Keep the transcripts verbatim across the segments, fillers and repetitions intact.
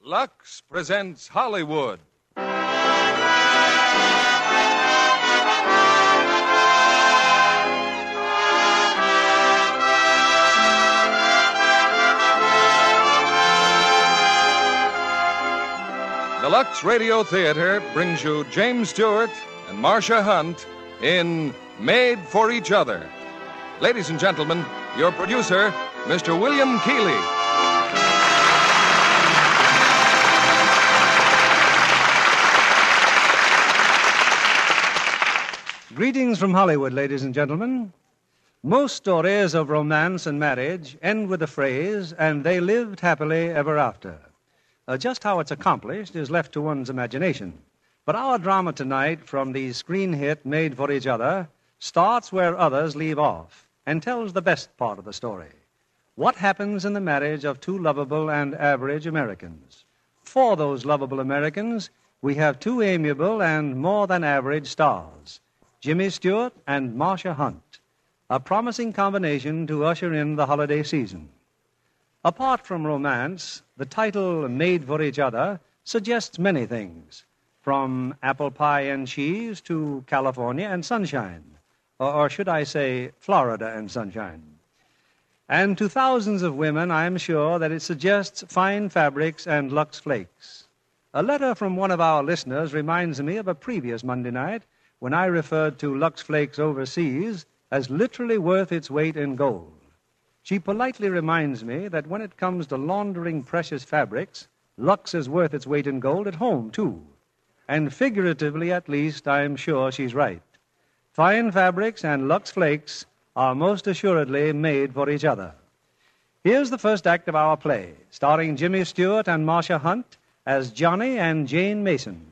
Lux presents Hollywood. The Lux Radio Theater brings you James Stewart and Marcia Hunt in Made for Each Other. Ladies and gentlemen, your producer, Mister William Keighley. Greetings from Hollywood, ladies and gentlemen. Most stories of romance and marriage end with the phrase, and they lived happily ever after. Uh, just how it's accomplished is left to one's imagination. But our drama tonight, from the screen hit Made for Each Other, starts where others leave off and tells the best part of the story. What happens in the marriage of two lovable and average Americans? For those lovable Americans, we have two amiable and more than average stars, Jimmy Stewart and Marcia Hunt, a promising combination to usher in the holiday season. Apart from romance, the title Made for Each Other suggests many things, from apple pie and cheese to California and sunshine, or, or should I say Florida and sunshine. And to thousands of women, I am sure that it suggests fine fabrics and Lux Flakes. A letter from one of our listeners reminds me of a previous Monday night when I referred to Lux Flakes overseas as literally worth its weight in gold. She politely reminds me that when it comes to laundering precious fabrics, Lux is worth its weight in gold at home, too. And figuratively, at least, I am sure she's right. Fine fabrics and Lux Flakes are most assuredly made for each other. Here's the first act of our play, starring Jimmy Stewart and Marcia Hunt as Johnny and Jane Mason.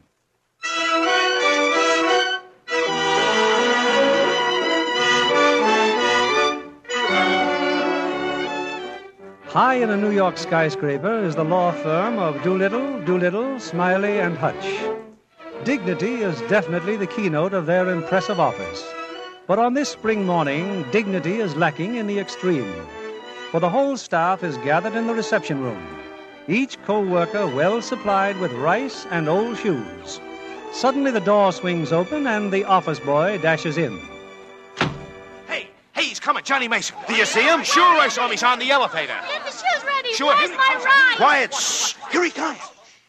High in a New York skyscraper is the law firm of Doolittle, Doolittle, Smiley, and Hutch. Dignity is definitely the keynote of their impressive office. But on this spring morning, dignity is lacking in the extreme. For the whole staff is gathered in the reception room, each co-worker well supplied with rice and old shoes. Suddenly the door swings open and the office boy dashes in. Hey, he's coming, Johnny Mason. Do you see him? Sure I saw him. He's on the elevator. Get the shoes ready. Sure. Where's my ride? Quiet. Shh. Here he comes.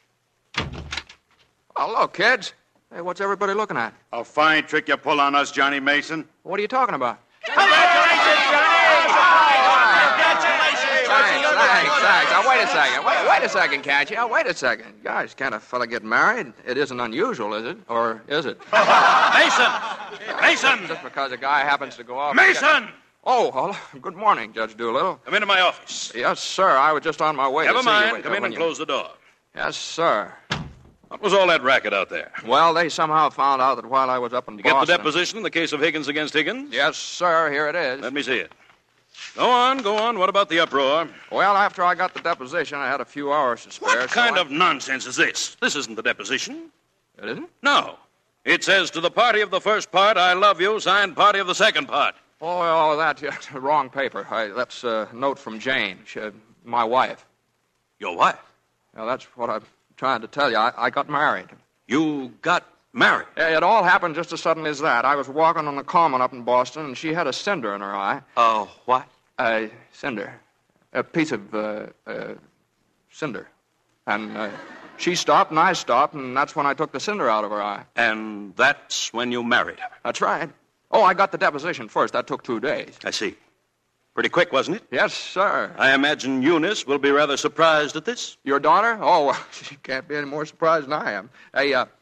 Hello, kids. Hey, what's everybody looking at? A fine trick you pull on us, Johnny Mason. What are you talking about? Congratulations, Johnny. Congratulations. Thanks, thanks, thanks. Now, wait a second. Wait, wait a second, can't you? Now, wait a second. Guys, can't a fella get married? It isn't unusual, is it? Or is it? Mason! Mason! Just because a guy happens to go off... Mason! Oh, well, good morning, Judge Doolittle. Come into my office. Yes, sir. I was just on my way Never to see mind. you. Come in and you... close the door. Yes, sir. What was all that racket out there? Well, they somehow found out that while I was up in You Boston... get the deposition in the case of Higgins against Higgins? Yes, sir. Here it is. Let me see it. Go on, go on. What about the uproar? Well, after I got the deposition, I had a few hours to spare. What so kind I... of nonsense is this? This isn't the deposition. It isn't? No. It says to the party of the first part, I love you, signed party of the second part. Oh, all that, yeah, wrong paper. I, that's a note from Jane, she, my wife. Your wife? Now, that's what I'm trying to tell you. I, I got married. You got married? It all happened just as suddenly as that. I was walking on the common up in Boston, and she had a cinder in her eye. Oh, uh, what? A cinder. A piece of uh, uh, cinder. And uh, she stopped, and I stopped, and that's when I took the cinder out of her eye. And that's when you married her? That's right. Oh, I got the deposition first. That took two days. I see. Pretty quick, wasn't it? Yes, sir. I imagine Eunice will be rather surprised at this. Your daughter? Oh, well, she can't be any more surprised than I am. Hey, uh,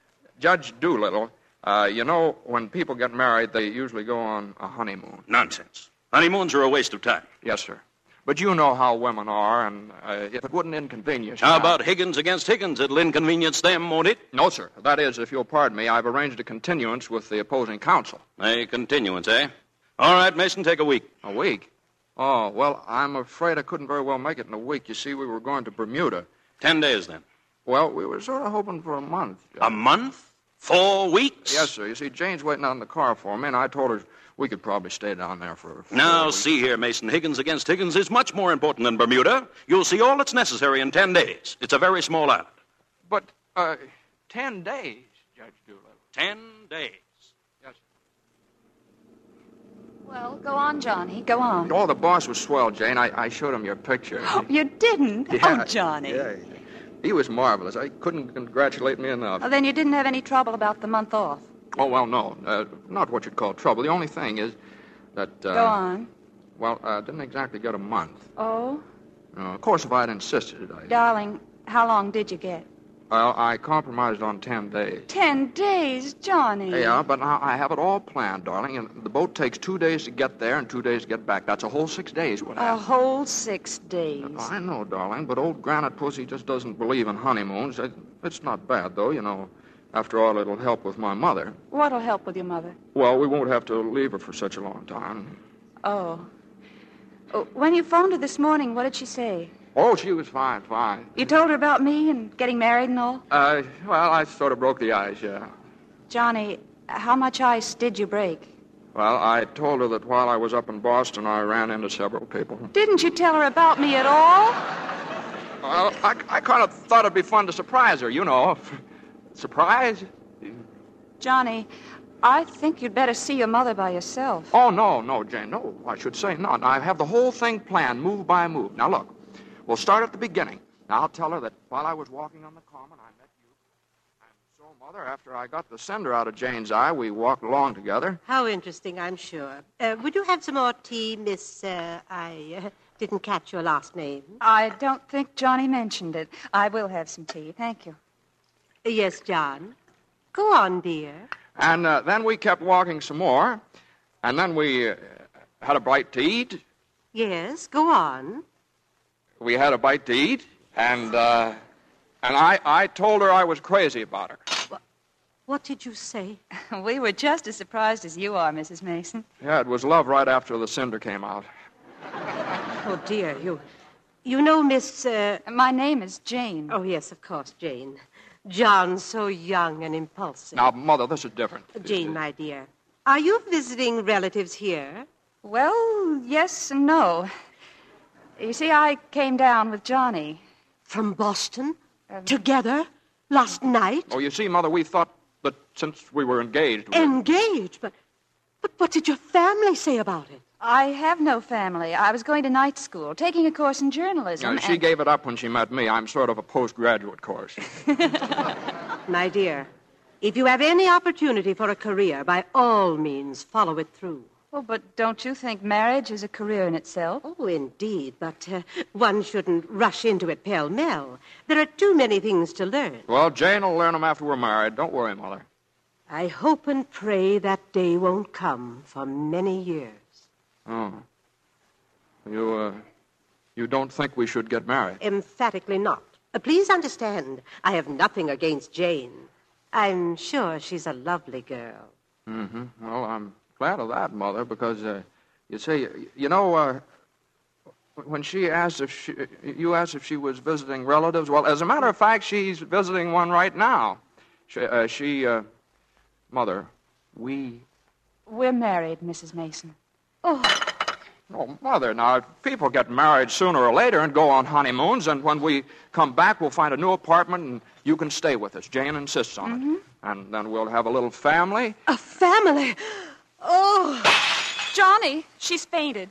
Judge Doolittle, uh, you know, when people get married, they usually go on a honeymoon. Nonsense. Honeymoons are a waste of time. Yes, sir. But you know how women are, and uh, if it wouldn't inconvenience you... How now- about Higgins against Higgins? It'll inconvenience them, won't it? No, sir. That is, if you'll pardon me, I've arranged a continuance with the opposing counsel. A continuance, eh? All right, Mason, take a week. A week? Oh, well, I'm afraid I couldn't very well make it in a week. You see, we were going to Bermuda. Ten days, then. Well, we were sort of hoping for a month. A month? Four weeks? Yes, sir. You see, Jane's waiting out in the car for me, and I told her we could probably stay down there for... for Now, see here, Mason. Higgins against Higgins is much more important than Bermuda. You'll see all that's necessary in ten days. It's a very small island. But, uh, ten days, Judge Doolittle. Ten days. Yes. Well, go on, Johnny. Go on. Oh, the boss was swell, Jane. I, I showed him your picture. You didn't? Yeah, Oh, Johnny. Yeah, he was marvelous. I couldn't congratulate me enough. Oh, then you didn't have any trouble about the month off. Oh, well, no. Uh, not what you'd call trouble. The only thing is that... Uh, Go on. Well, I uh, didn't exactly get a month. Oh? Uh, of course, if I had insisted, I... Darling, how long did you get? Well, I compromised on ten days. Ten days, Johnny. Yeah, but now I have it all planned, darling, and the boat takes two days to get there and two days to get back. That's a whole six days we'll A have. whole six days. I know, darling, but old Granite Pussy just doesn't believe in honeymoons. It- It's not bad, though, you know. After all, it'll help with my mother. What'll help with your mother? Well, we won't have to leave her for such a long time. Oh. Oh, when you phoned her this morning, what did she say? Oh, she was fine, fine. You told her about me and getting married and all? Uh, well, I sort of broke the ice, yeah. Johnny, how much ice did you break? Well, I told her that while I was up in Boston, I ran into several people. Didn't you tell her about me at all? Well, I, I kind of thought it'd be fun to surprise her, you know. Surprise? Johnny, I think you'd better see your mother by yourself. Oh, no, no, Jane, no. I should say not. I have the whole thing planned, move by move. Now, look, we'll start at the beginning. Now, I'll tell her that while I was walking on the common, I met you. And so, Mother, after I got the cinder out of Jane's eye, we walked along together. How interesting, I'm sure. Uh, would you have some more tea, Miss... Uh, I uh, didn't catch your last name. I don't think Johnny mentioned it. I will have some tea. Thank you. Uh, yes, John. Go on, dear. And uh, then we kept walking some more. And then we uh, had a bite to eat. Yes, go on. We had a bite to eat. And, uh, and I, I told her I was crazy about her. What did you say? We were just as surprised as you are, Missus Mason. Yeah, it was love right after the cinder came out. Oh, dear, you... You know, Miss... Uh... My name is Jane. Oh, yes, of course, Jane. John, so young and impulsive. Now, Mother, this is different. Jane, my dear, are you visiting relatives here? Well, yes and no. You see, I came down with Johnny. From Boston? Um, Together? Last night? Oh, you see, Mother, we thought that since we were engaged... We... Engaged? But, but what did your family say about it? I have no family. I was going to night school, taking a course in journalism. Uh, she and... gave it up when she met me. I'm sort of a postgraduate course. My dear, if you have any opportunity for a career, by all means, follow it through. Oh, but don't you think marriage is a career in itself? Oh, indeed, but uh, one shouldn't rush into it pell-mell. There are too many things to learn. Well, Jane will learn them after we're married. Don't worry, Mother. I hope and pray that day won't come for many years. Oh. You, uh, you don't think we should get married? Emphatically not. Uh, please understand, I have nothing against Jane. I'm sure she's a lovely girl. Mm-hmm. Well, I'm glad of that, Mother, because, uh, you see, you know, uh, when she asked if she, you asked if she was visiting relatives, well, as a matter of fact, she's visiting one right now. She, uh, she uh, Mother, we... We're married, Missus Mason. Oh. Oh, Mother, now, people get married sooner or later and go on honeymoons, and when we come back, we'll find a new apartment, and you can stay with us. Jane insists on mm-hmm. it. And then we'll have a little family. A family? Oh. Johnny, she's fainted.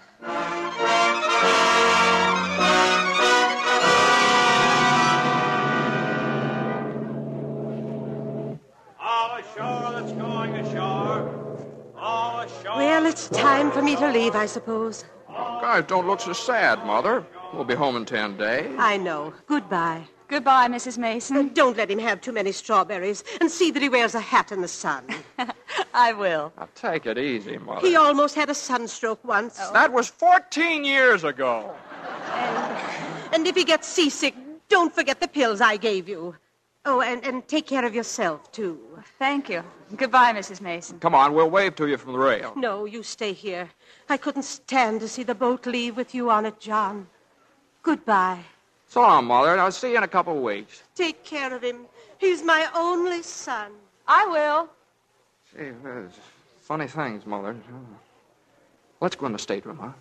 All ashore that's going ashore. All ashore. Well, it's time for me to leave, I suppose. Oh, guys, don't look so sad, Mother. We'll be home in ten days. I know. Goodbye. Goodbye, Missus Mason. And don't let him have too many strawberries, and see that he wears a hat in the sun. I will. Now, take it easy, Mother. He almost had a sunstroke once. Oh. That was fourteen years ago. And, and if he gets seasick, don't forget the pills I gave you. Oh, and, and take care of yourself, too. Thank you. Goodbye, Missus Mason. Come on, we'll wave to you from the rail. No, you stay here. I couldn't stand to see the boat leave with you on it, John. Goodbye. So long, Mother. I'll see you in a couple of weeks. Take care of him. He's my only son. I will. Gee, there's funny things, Mother. Let's go in the stateroom, huh?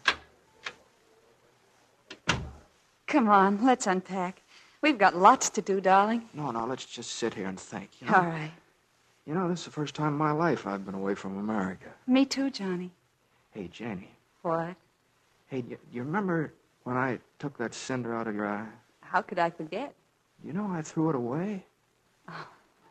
Come on, let's unpack. We've got lots to do, darling. No, no, let's just sit here and think. You know? All right. You know, this is the first time in my life I've been away from America. Me too, Johnny. Hey, Janie. What? Hey, you, you remember when I took that cinder out of your eye? How could I forget? You know I threw it away. Oh.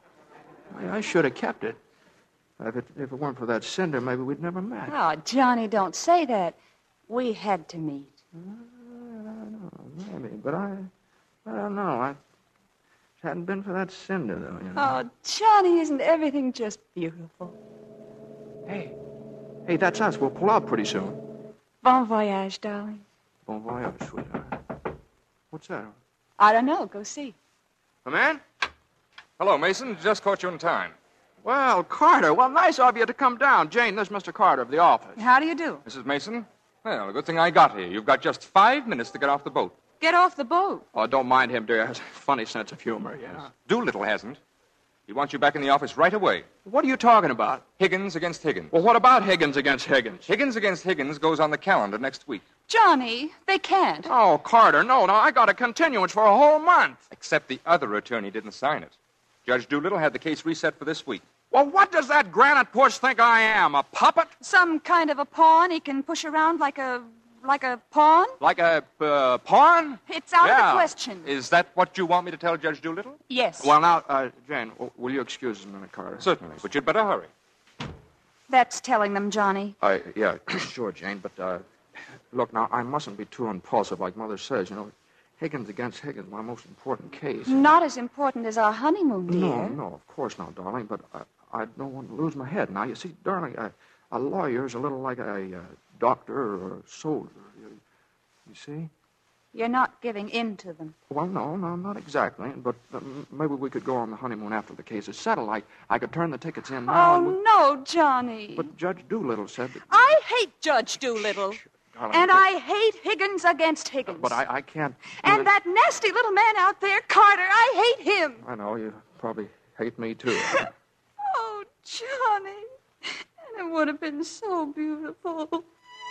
I, I should have kept it. If it. If it weren't for that cinder, maybe we'd never met. Oh, Johnny, don't say that. We had to meet. Uh, I don't know, maybe, but I... I don't know. I... It hadn't been for that cinder, though, you know. Oh, Johnny, isn't everything just beautiful? Hey. Hey, that's us. We'll pull out pretty soon. Bon voyage, darling. Bon voyage, sweetheart. What's that? I don't know. Go see. Come in. Hello, Mason. Just caught you in time. Well, Carter, well, nice of you to come down. Jane, this is Mister Carter of the office. How do you do? Missus Mason? Well, a good thing I got here. You've got just five minutes to get off the boat. Get off the boat. Oh, don't mind him, dear. He has a funny sense of humor, yes. Doolittle hasn't. He wants you back in the office right away. What are you talking about? Higgins against Higgins. Well, what about Higgins against Higgins? Higgins against Higgins goes on the calendar next week. Johnny, they can't. Oh, Carter, no, no, I got a continuance for a whole month. Except the other attorney didn't sign it. Judge Doolittle had the case reset for this week. Well, what does that granite puss think I am, a puppet? Some kind of a pawn he can push around like a... like a pawn? Like a uh, pawn? It's out yeah. of the question. Is that what you want me to tell Judge Doolittle? Yes. Well, now, uh, Jane, w- will you excuse us a minute, Carter? Certainly, but you'd better hurry. That's telling them, Johnny. Uh, yeah, sure, Jane, but, uh, look, now, I mustn't be too impulsive, like Mother says. You know, Higgins against Higgins, my most important case. Not as important as our honeymoon, dear. No, no, of course not, darling, but I, I don't want to lose my head. Now, you see, darling, a, a lawyer is a little like a, a doctor or a soldier. You, you see? You're not giving in to them. Well, no, no, not exactly. But uh, maybe we could go on the honeymoon after the case is settled. I, I could turn the tickets in now. Oh, and we... no, Johnny. But Judge Doolittle said that... I hate Judge Doolittle. Darling, and but... I hate Higgins against Higgins. But I, I can't... And that nasty little man out there, Carter, I hate him. I know, you probably hate me, too. Oh, Johnny. And it would have been so beautiful.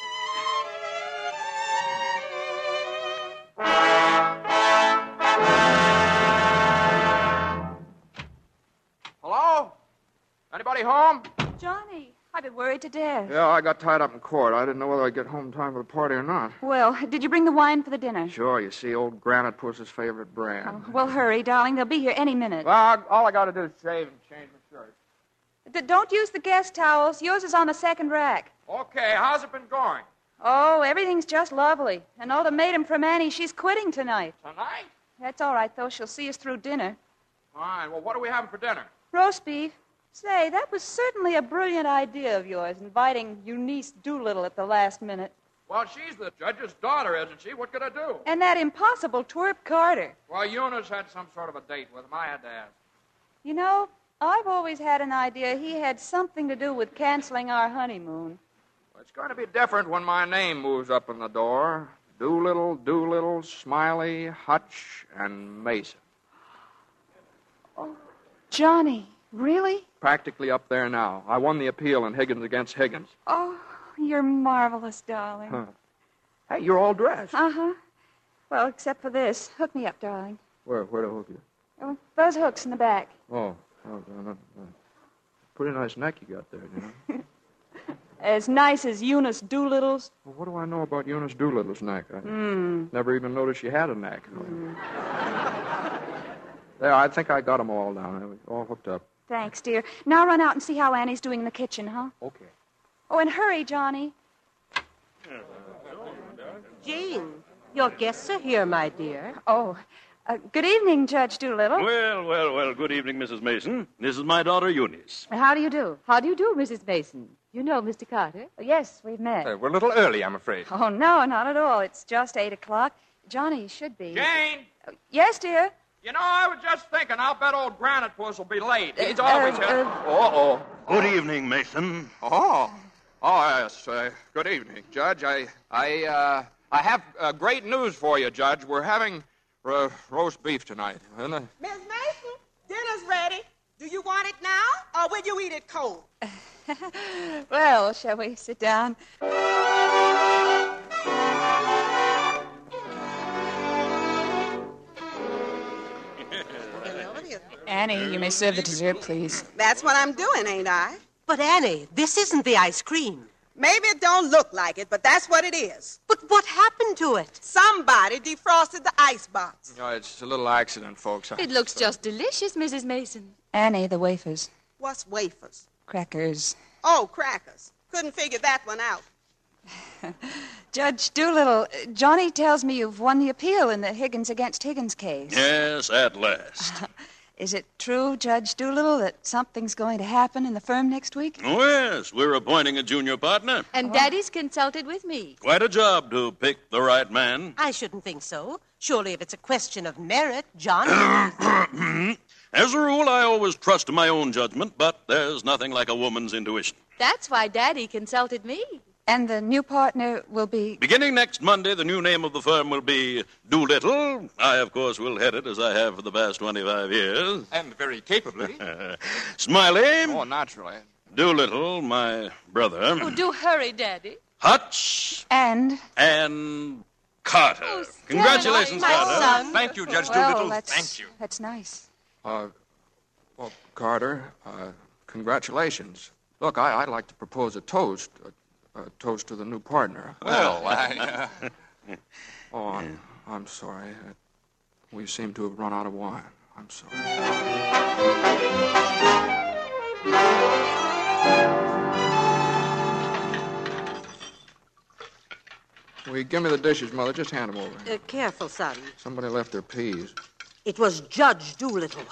Hello? Anybody home? Johnny, I've been worried to death. Yeah, I got tied up in court. I didn't know whether I'd get home in time for the party or not. Well, did you bring the wine for the dinner? Sure, you see, old Granite Puss's favorite brand. Oh, well, hurry, darling. They'll be here any minute. Well, I, all I got to do is shave and change my shirt. D- don't use the guest towels. Yours is on the second rack. Okay, how's it been going? Oh, everything's just lovely. An ultimatum from Annie. She's quitting tonight. Tonight? That's all right, though. She'll see us through dinner. Fine. Well, what are we having for dinner? Roast beef. Say, that was certainly a brilliant idea of yours, inviting Eunice Doolittle at the last minute. Well, she's the judge's daughter, isn't she? What could I do? And that impossible twerp Carter. Well, Eunice had some sort of a date with him. I had to ask. You know, I've always had an idea he had something to do with canceling our honeymoon. Well, it's going to be different when my name moves up in the door. Doolittle, Doolittle, Smiley, Hutch, and Mason. Oh, Johnny, really? Practically up there now. I won the appeal in Higgins against Higgins. Oh, you're marvelous, darling. Huh. Hey, you're all dressed. Uh-huh. Well, except for this. Hook me up, darling. Where, where to hook you? Oh, those hooks in the back. Oh, oh, uh, uh, pretty nice neck you got there, you know. As nice as Eunice Doolittle's. Well, what do I know about Eunice Doolittle's neck? I Mm. never even noticed she had a neck. Mm. There, I think I got them all down. All hooked up. Thanks, dear. Now run out and see how Annie's doing in the kitchen, huh? Okay. Oh, and hurry, Johnny. Jane, your guests are here, my dear. Oh, uh, good evening, Judge Doolittle. Well, well, well, good evening, Missus Mason. This is my daughter, Eunice. How do you do? How do you do, Missus Mason? You know Mister Carter? Yes, we've met. Uh, we're a little early, I'm afraid. Oh, no, not at all. It's just eight o'clock. Johnny should be. Jane! Uh, yes, dear? You know, I was just thinking, I'll bet old Granite Puss will be late. He's Uh, always uh, here. uh, Uh-oh. Good evening, Mason. Oh. Oh, yes. Uh, good evening, Judge. I, I, uh, I have uh, great news for you, Judge. We're having uh, roast beef tonight. Isn't it? Miss Mason, dinner's ready. Do you want it now, or will you eat it cold? Well, shall we sit down? Annie, you may serve the dessert, please. That's what I'm doing, ain't I? But, Annie, this isn't the ice cream. Maybe it don't look like it, but that's what it is. But what happened to it? Somebody defrosted the icebox. No, it's a little accident, folks. It looks just delicious, Missus Mason. Annie, the wafers. What's wafers? Crackers. Oh, crackers. Couldn't figure that one out. Judge Doolittle, Johnny tells me you've won the appeal in the Higgins against Higgins case. Yes, at last. Is it true, Judge Doolittle, that something's going to happen in the firm next week? Oh, yes, we're appointing a junior partner. And Daddy's consulted with me. Quite a job to pick the right man. I shouldn't think so. Surely if it's a question of merit, John... As a rule, I always trust my own judgment, but there's nothing like a woman's intuition. That's why Daddy consulted me. And the new partner will be... Beginning next Monday, the new name of the firm will be Doolittle. I, of course, will head it as I have for the past twenty-five years. And very capably. Smiley. Oh, naturally. Doolittle, my brother. Oh, do hurry, Daddy. Hutch. And? And Carter. Oh, Congratulations, my Carter. son. Thank you, Judge Well, Doolittle. that's, Thank you. That's nice. Uh, well, Carter, uh, congratulations. Look, I, I'd like to propose a toast. A, a toast to the new partner. Well, I... Uh... Oh, I'm, I'm sorry. We seem to have run out of wine. I'm sorry. Will you give me the dishes, Mother? Just hand them over. Uh, careful, son. Somebody left their peas. It was Judge Doolittle.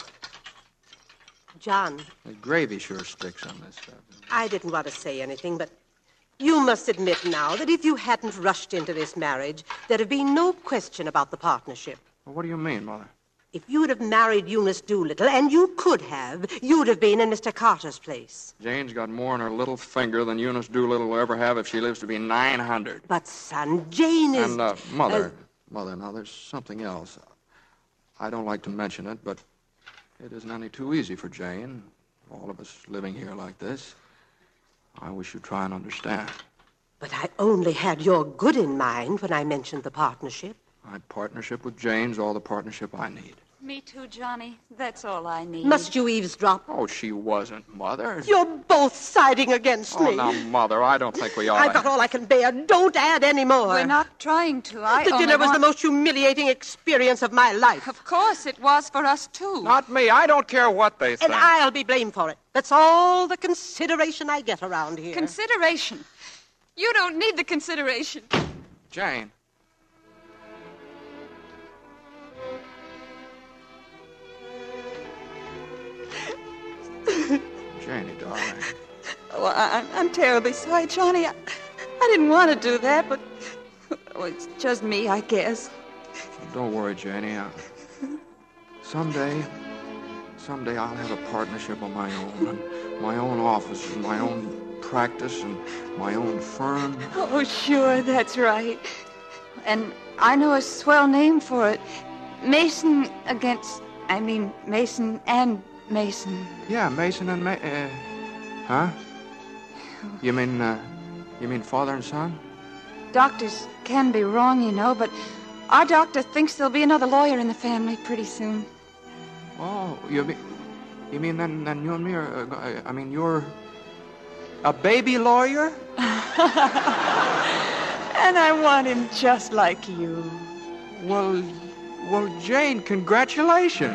John, The gravy sure sticks on this stuff. I didn't want to say anything, but you must admit now that if you hadn't rushed into this marriage, there'd have been no question about the partnership. Well, what do you mean, Mother? If you'd have married Eunice Doolittle, and you could have, you'd have been in Mister Carter's place. Jane's got more in her little finger than Eunice Doolittle will ever have if she lives to be nine hundred. But, son, Jane is... And, uh, Mother, Uh, Mother, now there's something else. I don't like to mention it, but it isn't any too easy for Jane, all of us living here like this. I wish you'd try and understand. But I only had your good in mind when I mentioned the partnership. My partnership with Jane's all the partnership I need. Me too, Johnny. That's all I need. Must you eavesdrop? Oh, she wasn't, Mother. You're both siding against Oh, me. now, Mother, I don't think we ought I've got all I can bear. Don't add any more. We're not trying to. I The only dinner was want... the most humiliating experience of my life. Of course, it was for us, too. Not me. I don't care what they think. And I'll be blamed for it. That's all the consideration I get around here. Consideration. You don't need the consideration. Jane. Janie, darling. Oh, I, I'm terribly sorry, Johnny. I, I didn't want to do that, but oh, it's just me, I guess. Don't worry, Janie. I, someday, someday I'll have a partnership of my own, and my own office, and my own practice, and my own firm. Oh, sure, that's right. And I know a swell name for it. Mason against, I mean, Mason and Mason. Yeah, Mason and Ma... Uh, huh? You mean, uh, you mean father and son? Doctors can be wrong, you know, but our doctor thinks there'll be another lawyer in the family pretty soon. Oh, you mean, you mean then, then you and me are, uh, I mean, you're a baby lawyer? And I want him just like you. Well, well, Jane, congratulations.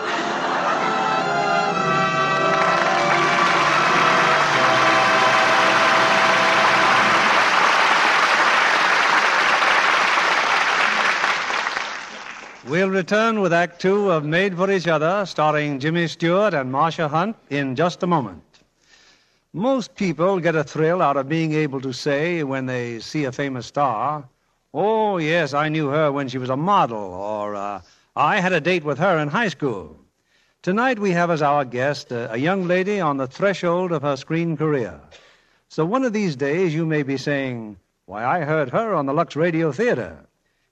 We'll return with Act Two of Made for Each Other, starring Jimmy Stewart and Marcia Hunt, in just a moment. Most people get a thrill out of being able to say, when they see a famous star, "Oh, yes, I knew her when she was a model," or uh, "I had a date with her in high school." Tonight we have as our guest uh, a young lady on the threshold of her screen career. So one of these days you may be saying, "Why, I heard her on the Lux Radio Theater."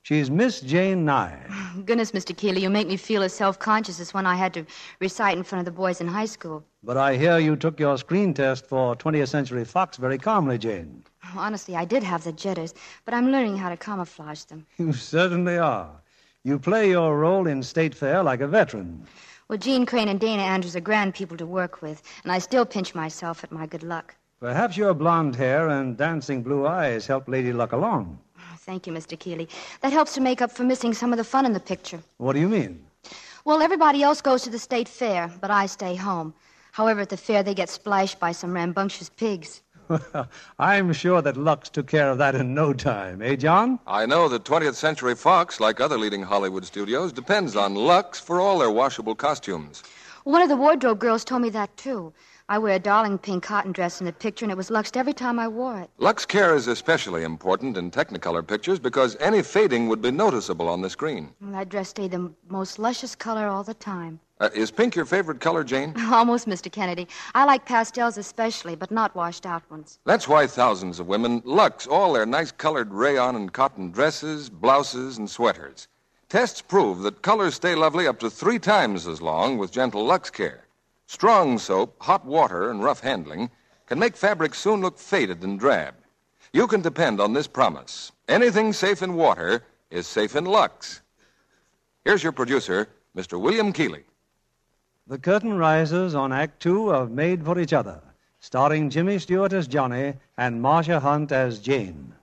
She's Miss Jane Nye. Goodness, Mister Keeley, you make me feel as self-conscious as when I had to recite in front of the boys in high school. But I hear you took your screen test for twentieth Century Fox very calmly, Jane. Honestly, I did have the jitters, but I'm learning how to camouflage them. You certainly are. You play your role in State Fair like a veteran. Well, Jean Crane and Dana Andrews are grand people to work with, and I still pinch myself at my good luck. Perhaps your blonde hair and dancing blue eyes help Lady Luck along. Oh, thank you, Mister Keeley. That helps to make up for missing some of the fun in the picture. What do you mean? Well, everybody else goes to the State Fair, but I stay home. However, at the fair, they get splashed by some rambunctious pigs. I'm sure that Lux took care of that in no time. Eh, John? I know that twentieth Century Fox, like other leading Hollywood studios, depends on Lux for all their washable costumes. One of the wardrobe girls told me that, too. I wear a darling pink cotton dress in the picture, and it was Luxed every time I wore it. Lux care is especially important in Technicolor pictures because any fading would be noticeable on the screen. Well, that dress stayed the most luscious color all the time. Uh, is pink your favorite color, Jane? Almost, Mister Kennedy. I like pastels especially, but not washed-out ones. That's why thousands of women Lux all their nice colored rayon and cotton dresses, blouses, and sweaters. Tests prove that colors stay lovely up to three times as long with gentle Lux care. Strong soap, hot water, and rough handling can make fabric soon look faded and drab. You can depend on this promise. Anything safe in water is safe in Lux. Here's your producer, Mister William Keeley. The curtain rises on Act Two of Made for Each Other, starring Jimmy Stewart as Johnny and Marcia Hunt as Jane.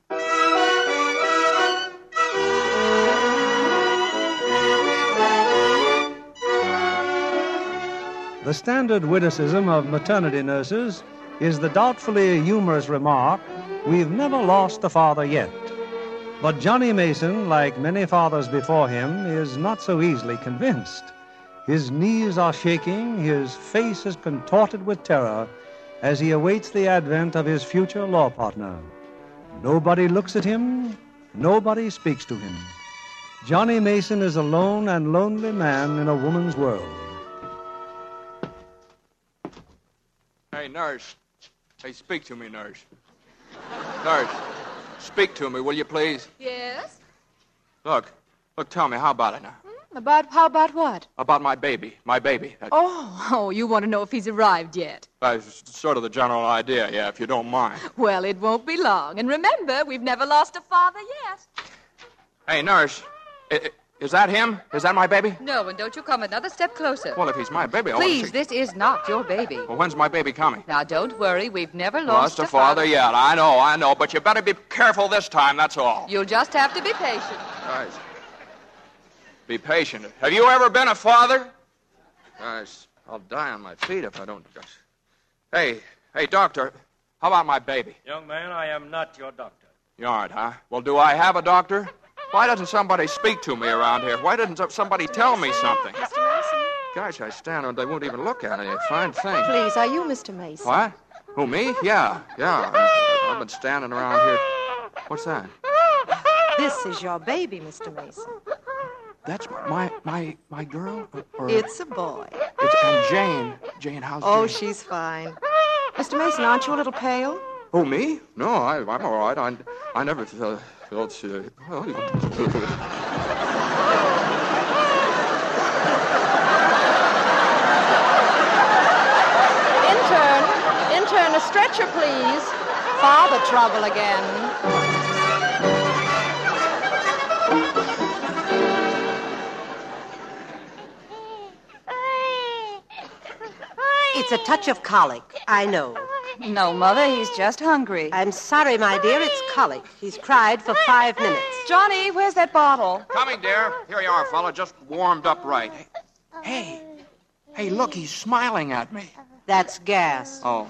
The standard witticism of maternity nurses is the doubtfully humorous remark, "We've never lost a father yet." But Johnny Mason, like many fathers before him, is not so easily convinced. His knees are shaking, his face is contorted with terror as he awaits the advent of his future law partner. Nobody looks at him, nobody speaks to him. Johnny Mason is a lone and lonely man in a woman's world. Hey, nurse. Hey, speak to me, nurse. Nurse, speak to me, will you please? Yes? Look, look, tell me, how about it now? Hmm? About, how about what? About my baby, my baby. That, Oh, oh, you want to know if he's arrived yet? That's sort of the general idea, yeah, if you don't mind. Well, it won't be long. And remember, we've never lost a father yet. Hey, nurse, i- i- is that him? Is that my baby? No, and don't you come another step closer. Well, if he's my baby, I want to Please, see... this is not your baby. Well, when's my baby coming? Now, don't worry. We've never Lost lost, a father yet. I know, I know, but you better be careful this time, that's all. You'll just have to be patient. Guys, be patient. Have you ever been a father? Guys, I'll die on my feet if I don't... Hey, hey, doctor, how about my baby? Young man, I am not your doctor. You aren't, huh? Well, do I have a doctor? Why doesn't somebody speak to me around here? Why doesn't somebody tell me something? Mister Mason? Gosh, I stand and they won't even look at it. Fine thing. Please, are you Mister Mason? What? Who, me? Yeah, yeah. I've been standing around here. What's that? This is your baby, Mister Mason. That's my my my girl? Or, It's a boy. it's, and Jane. Jane, how's Oh, Jane? she's fine. Mister Mason, aren't you a little pale? Oh, me? No, I, I'm all right. I, I never felt... felt uh, well, Intern, intern, a stretcher, please. Father trouble again. It's a touch of colic, I know. No, Mother, he's just hungry. I'm sorry, my dear, it's colic. He's cried for five minutes. Johnny, where's that bottle? Coming, dear. Here you are, fella. Just warmed up right. Hey, hey, look, he's smiling at me. That's gas. Oh.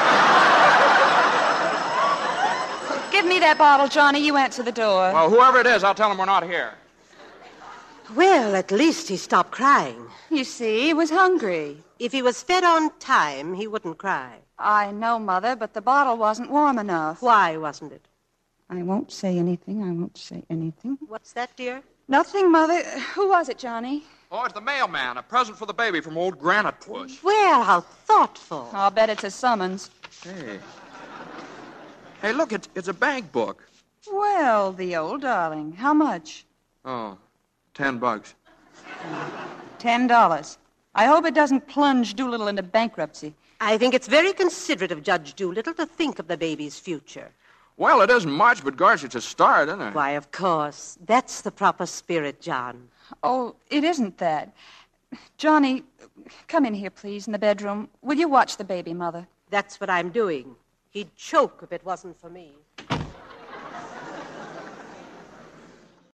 Give me that bottle, Johnny. You answer the door. Well, whoever it is, I'll tell him we're not here. Well, at least he stopped crying. You see, he was hungry. If he was fed on time, he wouldn't cry. I know, Mother, but the bottle wasn't warm enough. Why wasn't it? I won't say anything. I won't say anything. What's that, dear? Nothing, Mother. Who was it, Johnny? Oh, it's the mailman. A present for the baby from old Granite Puss. Well, how thoughtful. I'll bet it's a summons. Hey. Hey, look, it's, it's a bank book. Well, the old darling. How much? Oh, ten bucks. Ten dollars. I hope it doesn't plunge Doolittle into bankruptcy. I think it's very considerate of Judge Doolittle to think of the baby's future. Well, it isn't much, but gosh, it's a start, isn't it? Why, of course. That's the proper spirit, John. Oh, it isn't that. Johnny, come in here, please, in the bedroom. Will you watch the baby, Mother? That's what I'm doing. He'd choke if it wasn't for me.